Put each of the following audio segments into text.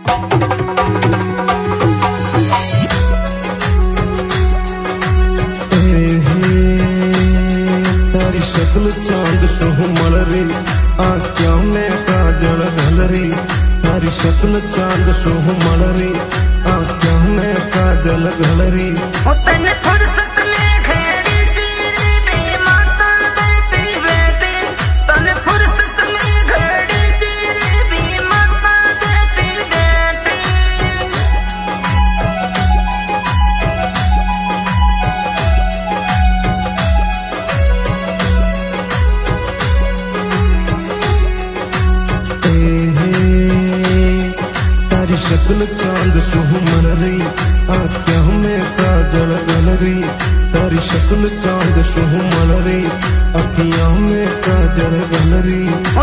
तारी शक्ल चांद सुहमल रे आँखों में काजल घल रे। तारी शक्ल चांद सुहमल रे आँखों में काजल घल रे। शक्ल चांद सुहमल रे आँखों में काजल घल रे। तारी शक्ल चांद सुहमल रे आँखों में काजल घल रे।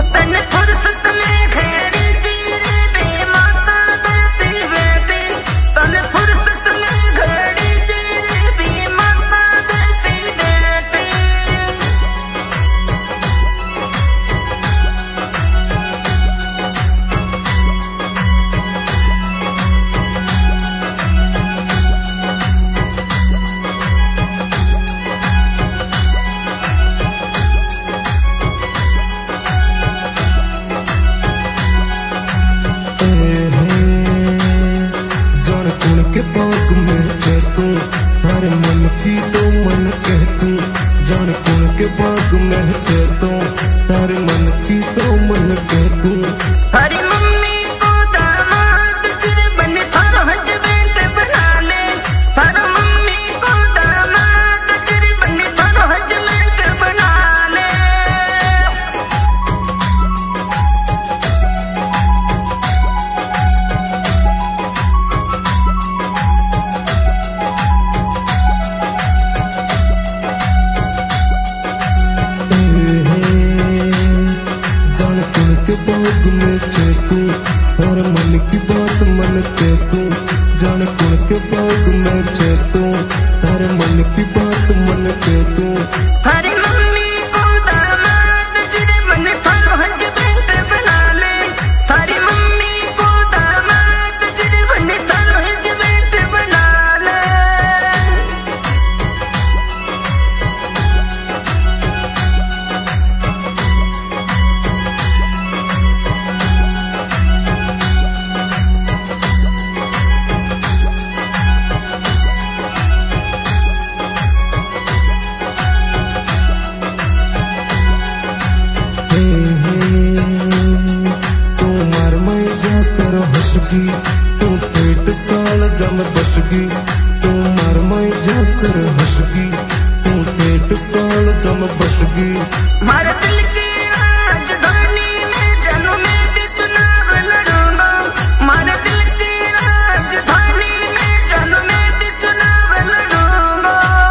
के बाग में तू हर मन की तो मन कह तू। जान कुण के बाग में तू हर मन की तो मन कह तू। हरी मम्मी को दामाद चिर बन थारो हस्बैंड बना ले। हर मम्मी को दामाद चिर बन थारो हस्बैंड बना ले। के बाग में तू हर मन की बात मन कह तू। जान कुण के बाग में तू हर मन की बात मन कह तू। हरी मम्मी को दामाद चिर बन थारो हस्बैंड बना ले। हरी मम्मी को दामाद चिर बन थारो हस्बैंड बना ले। तू मार मैं जाकर हंसगी तू पेट काल जम बसगी। तू मार मैं जाकर हंसगी तू पेट काल जम बसगी। मारे दिल की राजधानी में जानू मैं भी चुनाव लड़ूंगा। मारे दिल की राजधानी में जानू मैं भी चुनाव लड़ूंगा।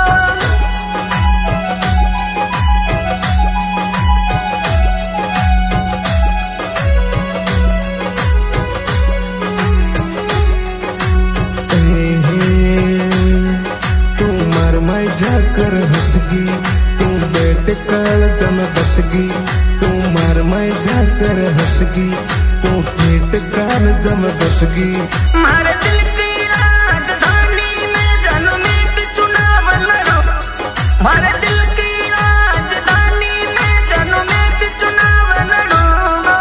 तू मार मैं जाकर हंसगी तू पेट काल जम बसगी। तू मार मैं जाकर हंसगी तू पेट काल जम बसगी। मारे दिल की राजधानी में जानू मैं भी चुनाव लड़ूंगा। मारे दिल की राजधानी में जानू मैं भी चुनाव लड़ूंगा।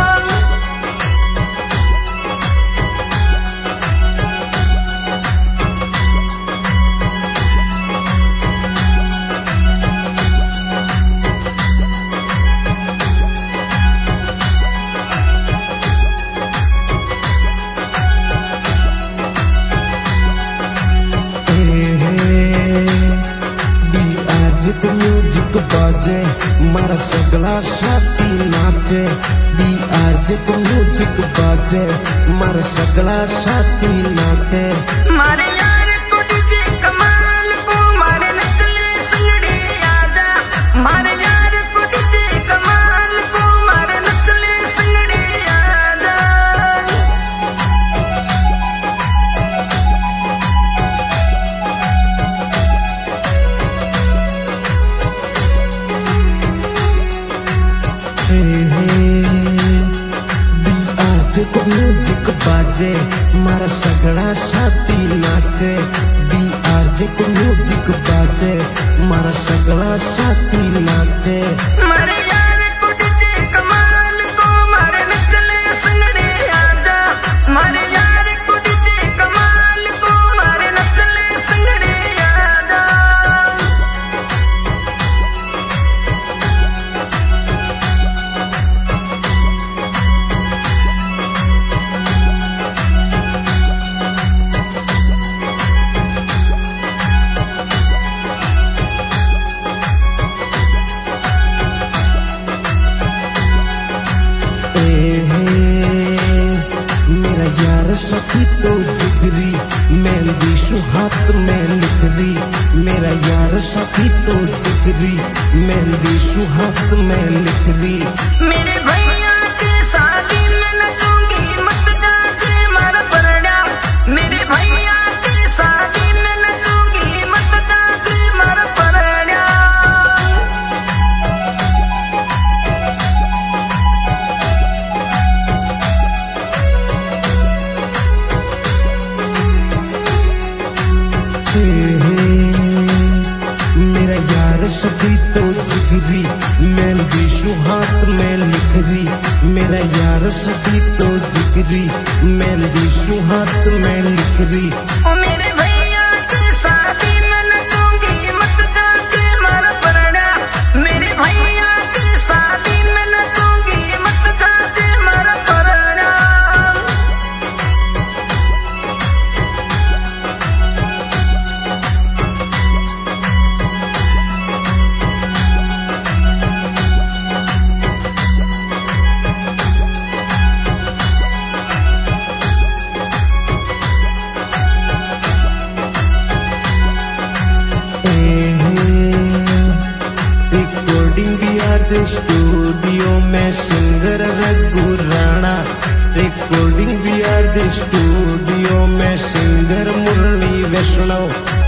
म्यूजिक बाजे मारा सगला साथी नाचे। म्यूजिक बाजे मारा सगला साथी नाचे। मारे यार को डीजे कमाल को मारे नचले संगड़ी आजा। मारे यार को डीजे कमाल को मारे नचले संगड़ी आजा। म्यूजिक बाजे मारा सगड़ा साथी नाचे BRJ को म्यूजिक बाजे मारा सगड़ा साथी नाचे मारे यार को डीजे कमाल को मारे नचले संगड़े आजा मारे यार को डीजे कमाल को मारे नचले संगड़े आजा मेरा यार सखी तो जिगरी मेहंदी सुहात में लिखरी मेरा यार सखी तो जिगरी मेहंदी सुहात में लिखरी मेरे भैया की शादी में नचूंगी मत जाचे मारा परड़ा मेरे भैया की शादी में नचूंगी मत जाचे मारा परड़ा मेरा यार सभी तो जिगरी मेहंदी सुहात में लिखरी मेरा यार सभी तो जिगरी मेहंदी सुहात में लिखरी ओ मेरे भैया की शादी में नचूंगी मत जाचे मारा परड़ा मेरे भैया की शादी में नचूंगी मत जाचे मारा परड़ा रिकॉर्डिंग BRJ स्टूडियो में singer Raghu Rana recording BRJ studio में सिंगर मुरली वैष्णव